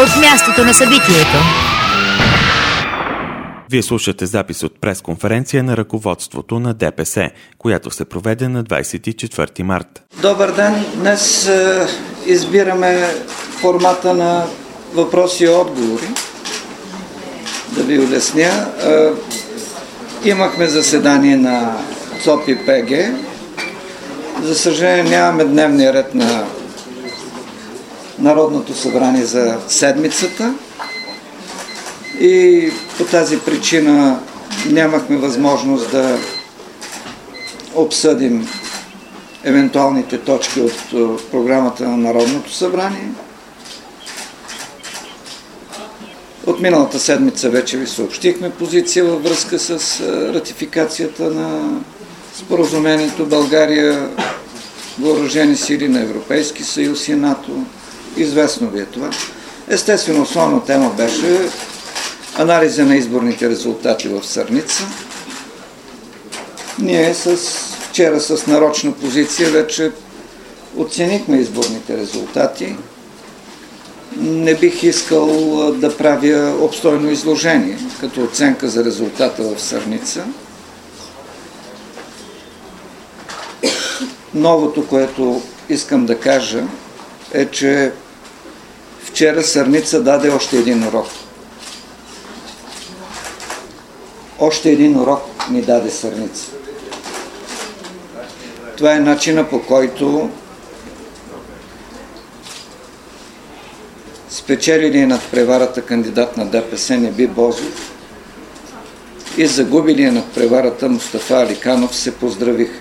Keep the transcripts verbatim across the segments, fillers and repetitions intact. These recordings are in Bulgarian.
от мястото на събитието. Вие слушате запис от пресконференция на ръководството на ДПС, която се проведе на двадесет и четвърти март. Добър ден! Днес е, избираме формата на въпроси и отговори. Да ви улесня. Е, имахме заседание на ЦОП и ПГ. За съжаление нямаме дневния ред на Народното събрание за седмицата. И по тази причина нямахме възможност да обсъдим евентуалните точки от програмата на Народното събрание. От миналата седмица вече ви съобщихме позиция във връзка с ратификацията на споразумението България, въоръжени сили на Европейски съюз и НАТО. Известно ви е това. Естествено, основна тема беше анализа на изборните резултати в Сърница. Ние с, вчера с нарочна позиция вече оценихме изборните резултати. Не бих искал да правя обстойно изложение като оценка за резултата в Сърница. Новото, което искам да кажа, е, че вчера Сърница даде още един урок. Още един урок ни даде Сърница. Това е начина, по който спечелили над преварата кандидат на ДПС Неби Бозов и загубили над преварата Мустафа Аликанов се поздравиха.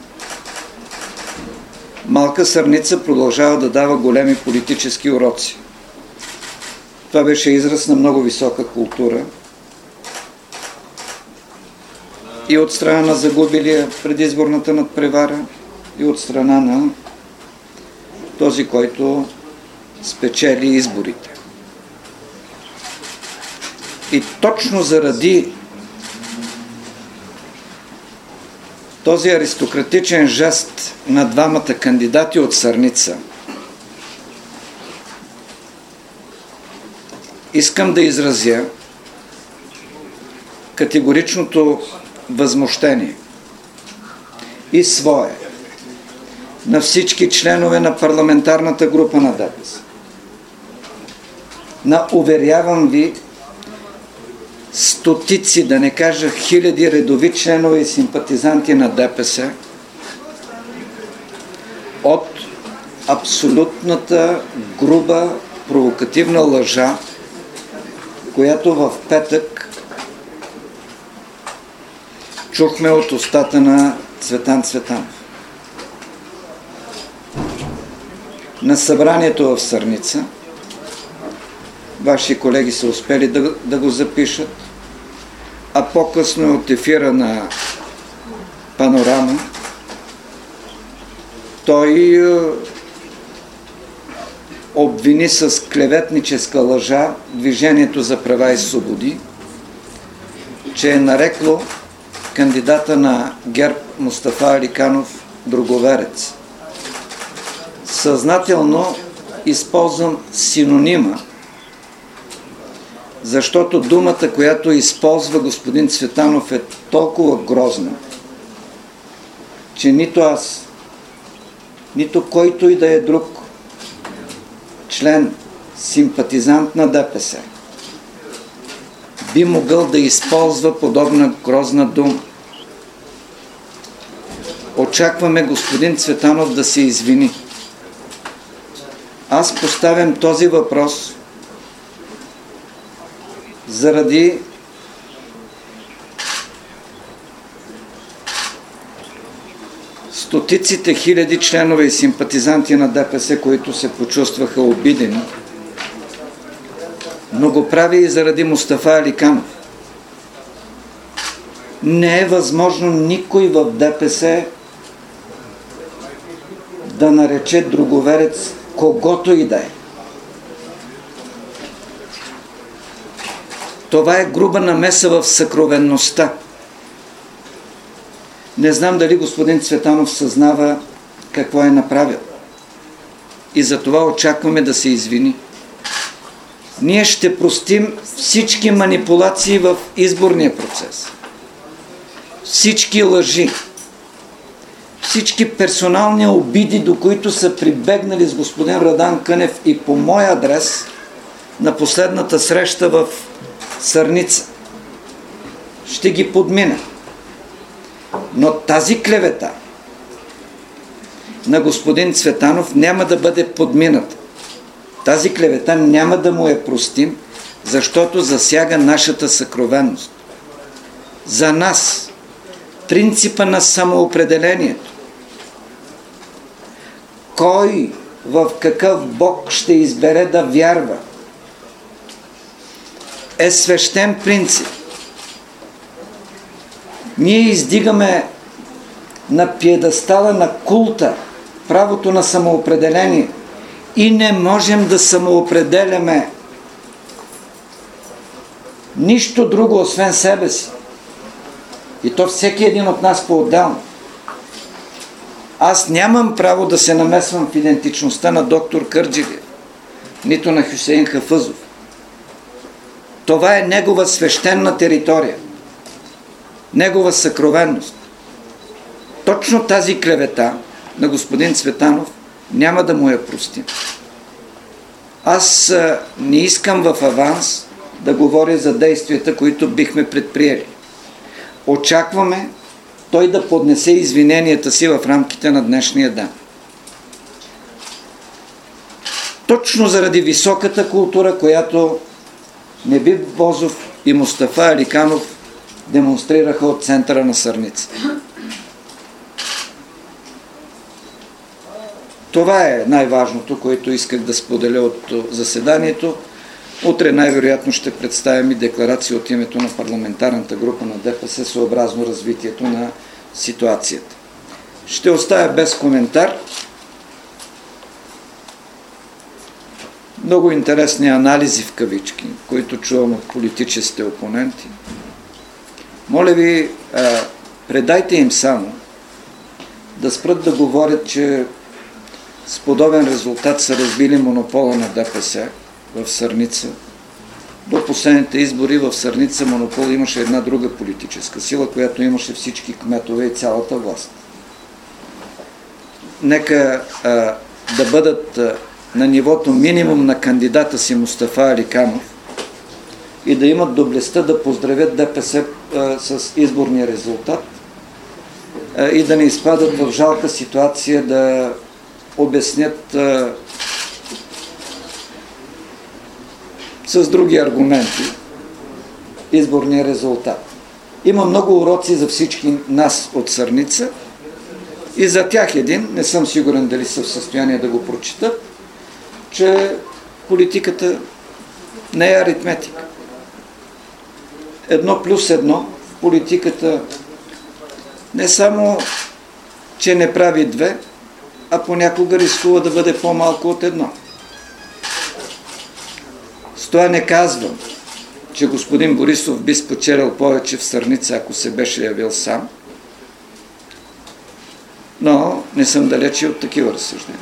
Малка Сърница продължава да дава големи политически уроци. Това беше израз на много висока култура и от страна на загубилия предизборната надпревара, и от страна на този, който спечели изборите. И точно заради този аристократичен жест на двамата кандидати от Сърница искам да изразя категоричното възмущение и свое на всички членове на парламентарната група на ДПС. На, уверявам ви, стотици, да не кажа хиляди редови членове и симпатизанти на ДПС от абсолютната груба, провокативна лъжа, която в петък чухме от устата на Цветан Цветанов. На събранието в Сърница, ваши колеги са успели да, да го запишат, а по-късно от ефира на Панорама той е, обвини с клеветническа лъжа Движението за права и свободи, че е нарекло кандидата на ГЕРБ Мустафа Аликанов друговерец. Съзнателно използвам синонима, защото думата, която използва господин Цветанов, е толкова грозна, че нито аз, нито който и да е друг член, симпатизант на ДПС, би могъл да използва подобна грозна дума. Очакваме господин Цветанов да се извини. Аз поставям този въпрос заради стотиците хиляди членове и симпатизанти на ДПС, които се почувстваха обидени, но го прави и заради Мустафа Аликанов. Не е възможно никой в ДПС да нарече друговерец когото и да е. Това е груба намеса в съкровенността. Не знам дали господин Цветанов съзнава какво е направил. И за това очакваме да се извини. ние ще простим всички манипулации в изборния процес, всички лъжи, всички персонални обиди, до които са прибегнали с господин Радан Кънев и по мой адрес на последната среща в Сърница. Ще ги подмина. Но тази клевета на господин Цветанов няма да бъде подмината. Тази клевета няма да му я простим, защото засяга нашата съкровенност. За нас принципа на самоопределението, кой в какъв Бог ще избере да вярва, е свещен принцип. Ние издигаме на пиедестала на култа правото на самоопределение и не можем да самоопределяме нищо друго, освен себе си. И то всеки един от нас по-отделно. Аз нямам право да се намесвам в идентичността на доктор Кърджалиев, нито на Хюсеин Хафъзов. Това е негова свещена територия, негова съкровенност. Точно тази клевета на господин Цветанов няма да му я простим. Аз а, не искам в аванс да говоря за действията, които бихме предприели. Очакваме той да поднесе извиненията си в рамките на днешния ден. Точно заради високата култура, която Небит Бозов и Мустафа Аликанов демонстрираха от центъра на Сърница. Това е най-важното, което исках да споделя от заседанието. Утре най-вероятно ще представим и декларация от името на парламентарната група на ДПС съобразно развитието на ситуацията. Ще оставя без коментар много интересни анализи в кавички, които чувам от политическите опоненти. Моля ви, предайте им само да спрат да говорят, че с подобен резултат са разбили монопола на ДПС в Сърница. До последните избори в Сърница монопол имаше една друга политическа сила, която имаше всички кметове и цялата власт. Нека а, да бъдат а, на нивото минимум на кандидата си Мустафа Аликанов и да имат доблестта да поздравят ДПС а, с изборния резултат а, и да не изпадат в жалка ситуация да обяснят а, с други аргументи изборния резултат. Има много уроци за всички нас от Сърница и за тях един, не съм сигурен дали са в състояние да го прочитат, че политиката не е аритметика. Едно плюс едно в политиката не само, че не прави две, а понякога рискува да бъде по-малко от едно. С това не казвам, че господин Борисов би спечелил повече в Сърница, ако се беше явил сам, но не съм далече от такива разсъждения.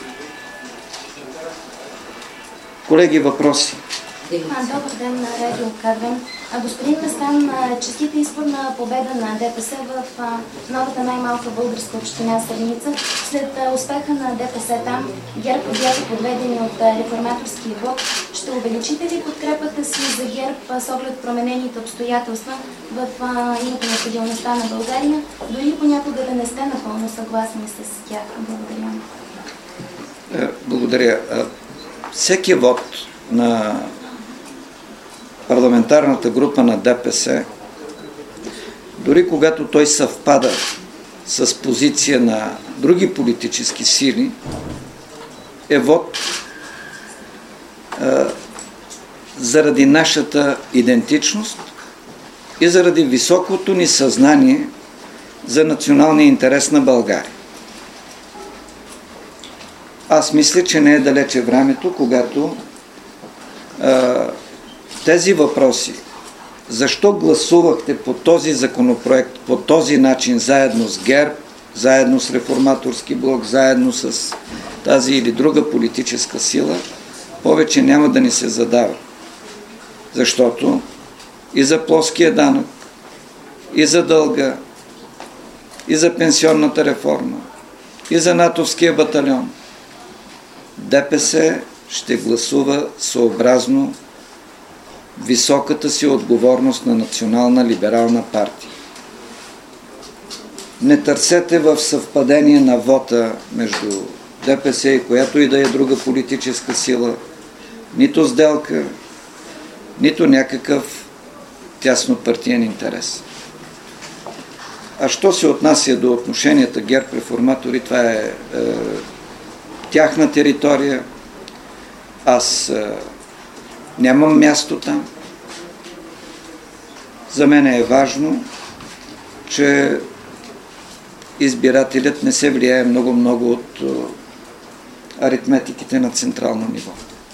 Колеги, въпроси? Добър ден на Радио Кадър. Господин Местан, честита изборна победа на ДПС в новата най-малка българска община Сърница. След успеха на ДПС там, ГЕРБ бяха подведени от реформаторския блок. Ще увеличите ли подкрепата си за ГЕРБ с оглед променените обстоятелства в името на стабилността на България, дори понякога да не сте напълно съгласни с тях? Благодаря. Благодаря. Всеки вод на парламентарната група на ДПС, дори когато той съвпада с позиция на други политически сили, е вод е, заради нашата идентичност и заради високото ни съзнание за националния интерес на България. Аз мисля, че не е далече времето, когато е, тези въпроси, защо гласувахте по този законопроект, по този начин, заедно с ГЕРБ, заедно с реформаторски блок, заедно с тази или друга политическа сила, повече няма да ни се задава. Защото и за плоския данък, и за дълга, и за пенсионната реформа, и за натовския батальон, ДПС ще гласува съобразно високата си отговорност на национална либерална партия. Не търсете в съвпадение на вота между ДПС и която и да е друга политическа сила, нито сделка, нито някакъв тяснопартиен интерес. А що се отнася до отношенията ГЕРБ-реформатори, това е, е тяхна територия. Аз е, нямам място там. За мен е важно, че избирателят не се влияе много-много от е, аритметиките на централно ниво.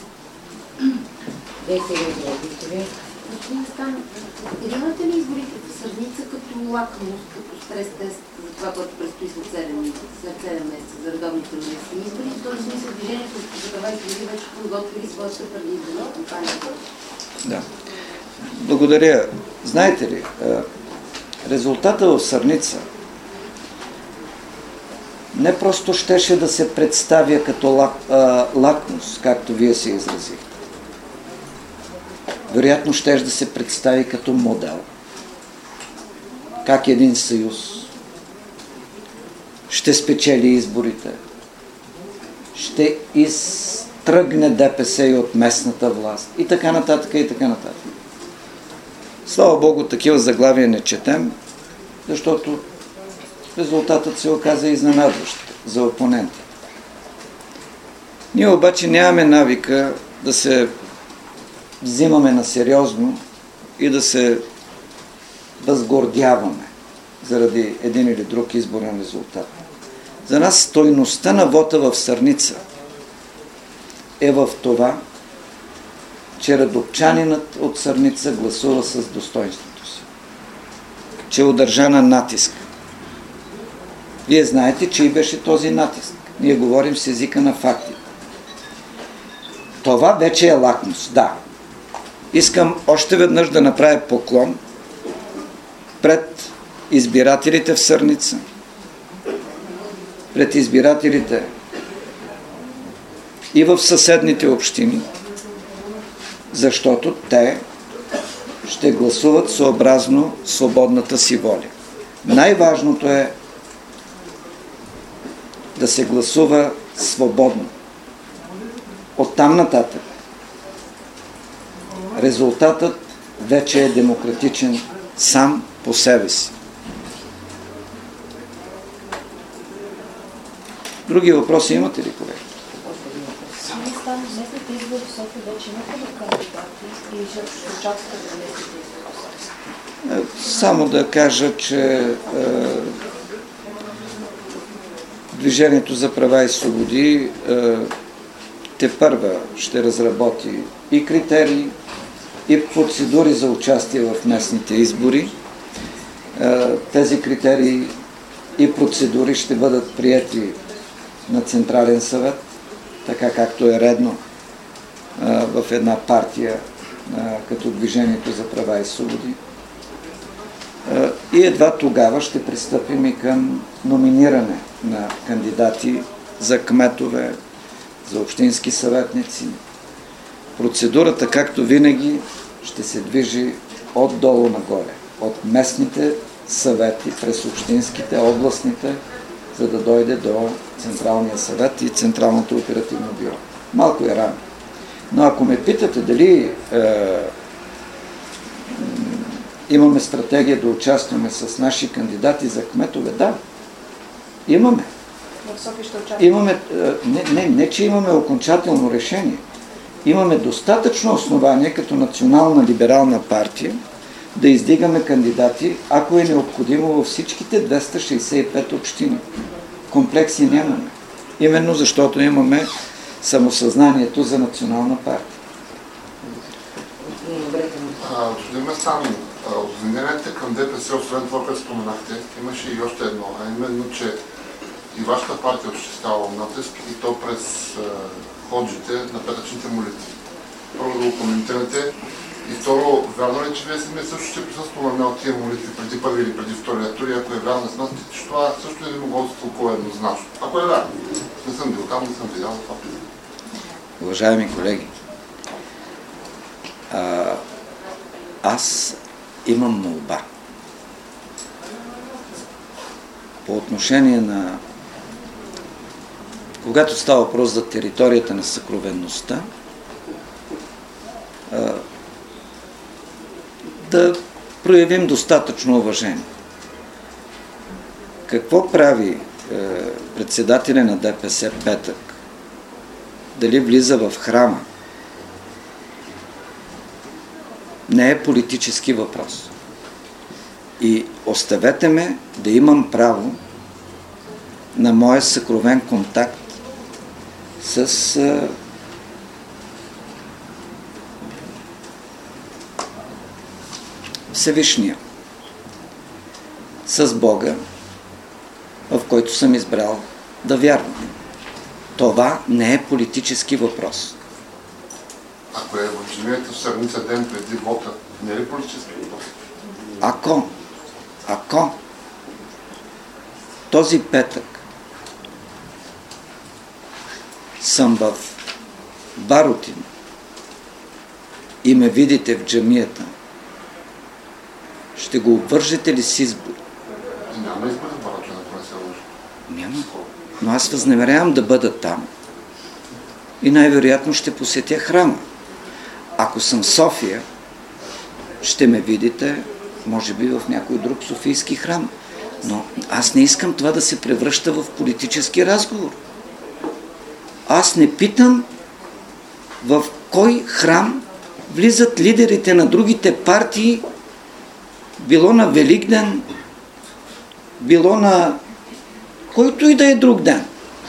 Приемате ли изборите в Сърница като лакмус, като стрес-тест за това, което предстои след седем месеца за редовните местни избори? В този смисъл движението за права и свободи вече подготвили своята предизборна кампания? Да. Благодаря. Знаете ли, резултата в Сърница не просто щеше да се представя като лак, а, лакмус, както вие се изразихте. Вероятно щеше да се представи като модел. Как един съюз ще спечели изборите, ще изтръгне ДПС и от местната власт и така нататък и така нататък. Слава Богу, такива заглавия не четем, защото резултатът се оказа изненадващ за опонентите. Ние обаче нямаме навика да се взимаме на сериозно и да се възгордяваме заради един или друг изборен резултат. За нас стойността на вота в Сърница е в това, че родопчанинът от Сърница гласува с достоинството си. Че е удържа на натиск. Вие знаете, че и беше този натиск. Ние говорим с езика на фактите. Това вече е лакмус, да. Искам още веднъж да направя поклон пред избирателите в Сърница, пред избирателите и в съседните общини, защото те ще гласуват съобразно свободната си воля. Най-важното е да се гласува свободно. Оттам нататък резултатът вече е демократичен сам по себе си. Други въпроси имате ли, колеги? Местните избори в София вече имате ли кандидати и ще участвате в местните избори? Само да кажа, че е, Движението за права и свободи е, тепърва ще разработи и критерии, и процедури за участие в местните избори. Е, тези критерии и процедури ще бъдат приети на Централен съвет, така както е редно а, в една партия а, като Движението за права и свободи. А, и едва тогава ще пристъпим и към номиниране на кандидати за кметове, за общински съветници. Процедурата, както винаги, ще се движи отдолу нагоре, от местните съвети през общинските, областните, за да дойде до Централния съвет и Централното оперативно бюро. Малко е рано. Но ако ме питате дали е, имаме стратегия да участваме с наши кандидати за кметове, да, имаме. Имаме, не, не, не, че имаме окончателно решение. Имаме достатъчно основание като национална либерална партия да издигаме кандидати, ако е необходимо във всичките двеста шейсет и пет общини. Комплекси нямаме. Именно защото имаме самосъзнанието за национална партия. Господин Местан, обвиненията към ДПС, освен това, което споменахте, имаше и още едно, а именно, че и вашата партия осъществява натиск и то през ходжите на петъчните молитви. Първо да го коментирате И второ, вярно ли, че вие сами също ще присъства на една от тия молитви преди първи или преди втория тур, и ако е вярно, смятате, че това също не би могло да се толкова еднозначно. Ако е вярно, не съм бил там, не съм видял това. Уважаеми колеги, а, аз имам молба. По отношение на... Когато става въпрос за територията на съкровенността, а, да проявим достатъчно уважение. Какво прави е, председателя на ДПС Петък? Дали влиза в храма? Не е политически въпрос. И оставете ме да имам право на моя съкровен контакт с е, Всевишния, с Бога, в който съм избрал да вярвам. Това не е политически въпрос. Ако е в джамията в Сърница ден преди вота, не е ли политически въпрос? Ако, ако този петък съм в Барутин и ме видите в джамията, ще го обвържете ли с избор? Няма избор в Барутин, ако не се лъжи. Няма. Но аз възнамерявам да бъда там и най-вероятно ще посетя храма. Ако съм в София, ще ме видите, може би, в някой друг софийски храм. Но аз не искам това да се превръща в политически разговор. Аз не питам в кой храм влизат лидерите на другите партии, било на Великден, било на който и да е друг ден.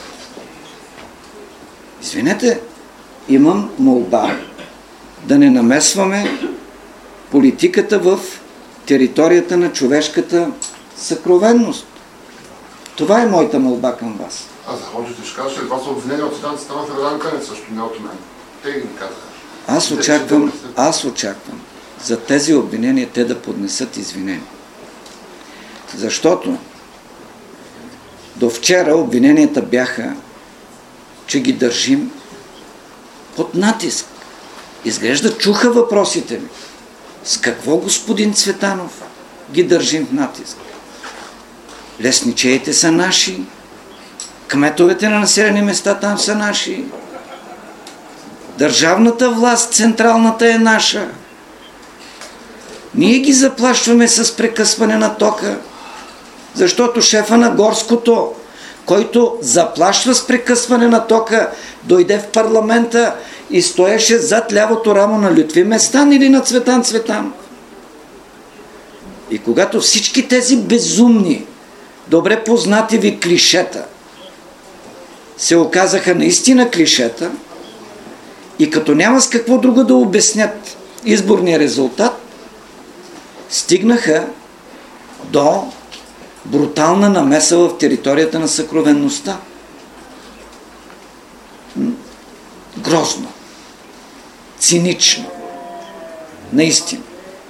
Извинете, имам молба да не намесваме политиката в територията на човешката съкровенност. Това е моята молба към вас. А за ходите ще кажа, че това са обвинения от седанцата на Ферадан Кънец, също не от мен. Те ги казаха. Аз очаквам, аз очаквам за тези обвинения те да поднесат извинения. Защото до вчера обвиненията бяха, че ги държим под натиск. Изглежда чуха въпросите ми. С какво, господин Цветанов, ги държим в натиск? Лесничеите са наши, кметовете на населени места там са наши, държавната власт, централната е наша. Ние ги заплашваме с прекъсване на тока, защото шефа на горското, който заплашва с прекъсване на тока, дойде в парламента и стоеше зад лявото рамо на Лютви Местан или на Цветан Цветан. И когато всички тези безумни, добре познати ви клишета се оказаха наистина клишета и като няма с какво друго да обяснят изборния резултат, стигнаха до брутална намеса в територията на съкровенността. Грозно. Цинично. Наистина.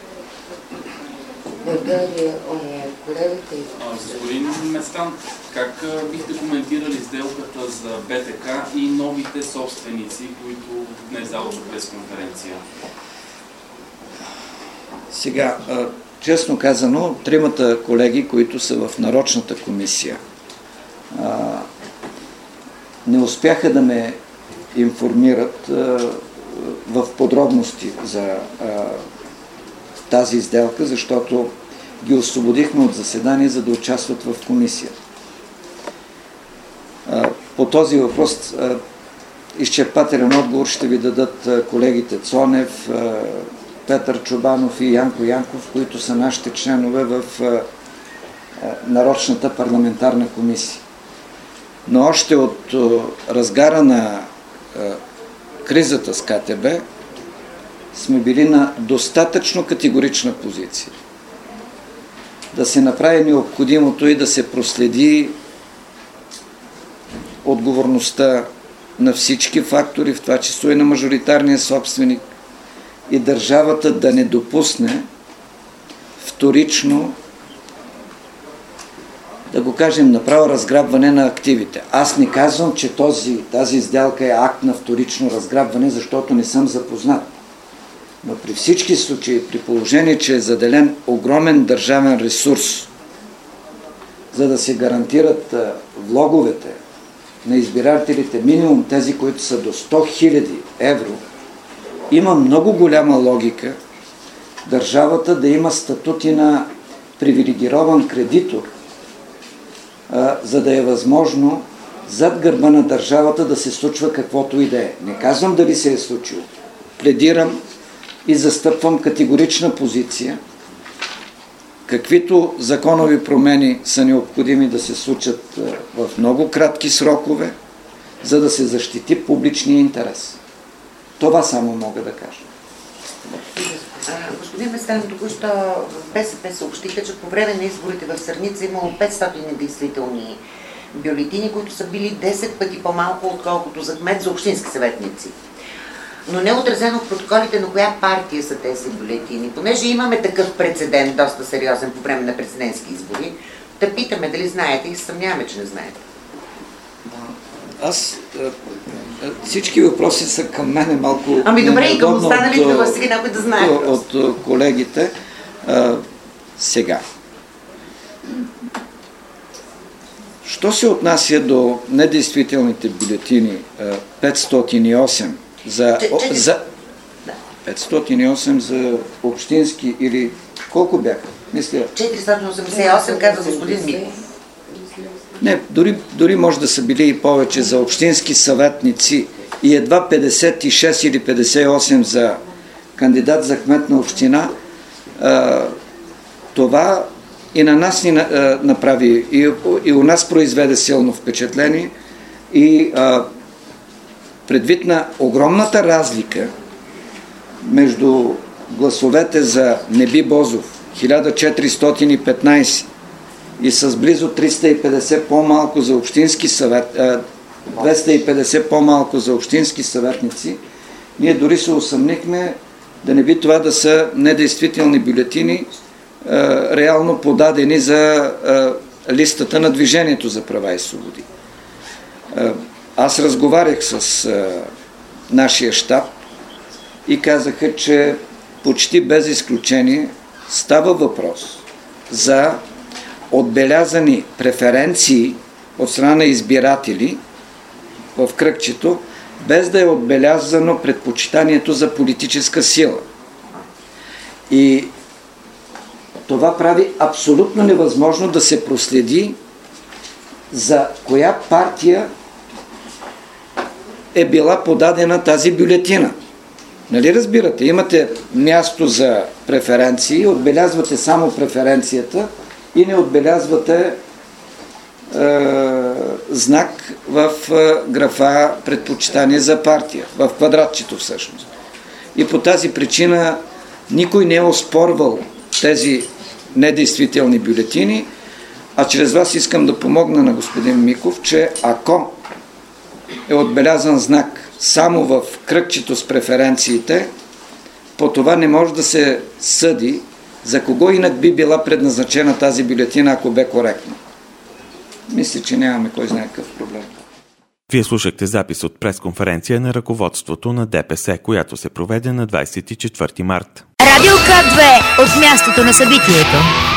Господин Местан, как бихте коментирали сделката за БТК и новите собственици, които днес дадоха пресконференция? Сега, честно казано, тримата колеги, които са в нарочната комисия, не успяха да ме информират в подробности за тази сделка, защото ги освободихме от заседание, за да участват в комисията. По този въпрос изчерпателен отговор ще ви дадат колегите Цонев, Петър Чобанов и Янко Янков, които са нашите членове в нарочната парламентарна комисия. Но още от разгара на кризата с КТБ сме били на достатъчно категорична позиция да се направи необходимото и да се проследи отговорността на всички фактори, в това число и на мажоритарния собственик, и държавата да не допусне вторично, да го кажем направо, разграбване на активите. Аз не казвам, че този, тази сделка е акт на вторично разграбване, защото не съм запознат. Но при всички случаи, при положение, че е заделен огромен държавен ресурс, за да се гарантират влоговете на избирателите, минимум тези, които са до сто хиляди евро, има много голяма логика държавата да има статути на привилегирован кредитор, а, за да е възможно зад гърба на държавата да се случва каквото и да е. Не казвам дали се е случило. Пледирам и застъпвам категорична позиция, каквито законови промени са необходими да се случат в много кратки срокове, за да се защити публичния интерес. Това само мога да кажа. Господин Местан, току-що в БСП съобщиха, че по време на изборите в Сърница имало петстотин недействителни бюлетини, които са били десет пъти по-малко, отколкото за кмет, за общински съветници. Но не е отразено в протоколите на коя партия са тези бюлетини. Понеже имаме такъв прецедент, доста сериозен по време на президентски избори, да питаме дали знаете и съмняваме, че не знаете. Аз... Всички въпроси са към мене малко... Ами добре, и към останалите да във сега някой да знаят. От, от колегите. А, сега. Що се отнася до недействителните бюлетини петстотин и осем за, че, че, за петстотин и осем за общински или колко бяха? Мисля... четиристотин осемдесет и осем, каза господин Миков. Не, дори, дори може да са били и повече за общински съветници и едва петдесет и шест или петдесет и осем за кандидат за кмет на община. А, това и на нас ни а, направи, и, и у нас произведе силно впечатление и а, предвид на огромната разлика между гласовете за Неби Бозов хиляда четиристотин и петнайсет и с близо триста и петдесет по-малко за общински съвет, двеста и петдесет по-малко за общински съветници, ние дори се усъмнихме да не би това да са недействителни бюлетини, реално подадени за листата на Движението за права и свободи. Аз разговарях с нашия щаб и казаха, че почти без изключение става въпрос за отбелязани преференции от страна на избиратели в кръгчето, без да е отбелязано предпочитанието за политическа сила. И това прави абсолютно невъзможно да се проследи за коя партия е била подадена тази бюлетина. Нали разбирате? Имате място за преференции, отбелязвате само преференцията и не отбелязвате е, знак в е, графа предпочитание за партия, в квадратчето всъщност. И по тази причина никой не е оспорвал тези недействителни бюлетини, а чрез вас искам да помогна на господин Миков, че ако е отбелязан знак само в кръгчето с преференциите, по това не може да се съди за кого инак би била предназначена тази бюлетина, ако бе коректно. Мисля, че нямаме кой знае какъв проблем. Вие слушахте запис от пресконференция на ръководството на ДПС, която се проведе на двадесет и четвърти март. Радио К две от мястото на събитието.